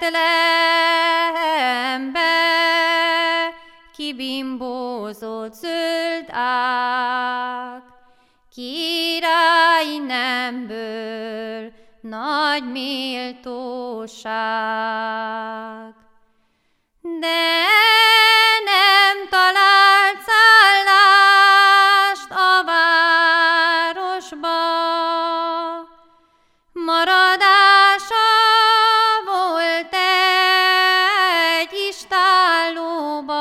Betlehembe kibimbózott zöld ág, király nemből nagy méltóság. De nem talált szállást a városba, maradása volt egy istállóba.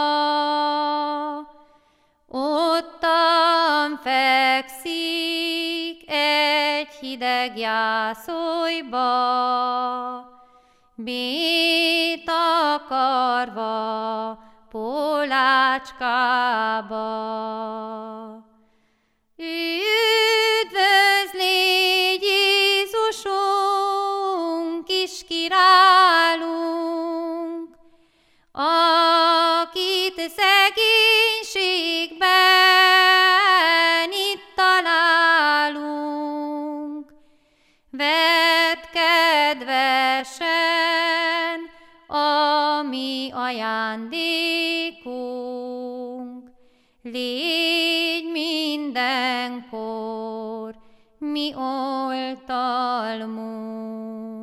Ottan fekszik egy hideg jászolba, bét akarva polácskába. Üdvözl légy, Jézusunk, kis királunk, akit szegénységben itt találunk. Vedd kedvesen a mi ajándékunk, légy mindenkor mi oltalmunk.